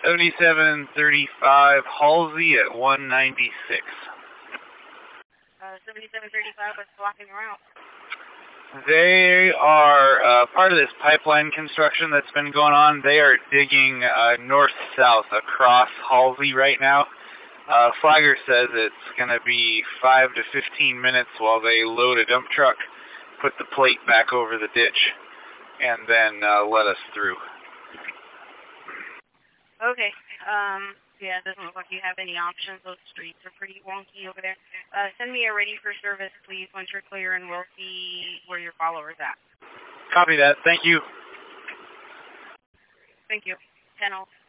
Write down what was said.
7735 Halsey at 196. 7735, what's blocking the route? They are part of this pipeline construction that's been going on. They are digging north-south across Halsey right now. Flagger says it's going to be 5 to 15 minutes while they load a dump truck, put the plate back over the ditch, and then let us through. Okay. Yeah, it doesn't look like you have any options. Those streets are pretty wonky over there. Send me a ready for service, please, once you're clear, and we'll see where your follower's at. Copy that. Thank you. Thank you. 10-0.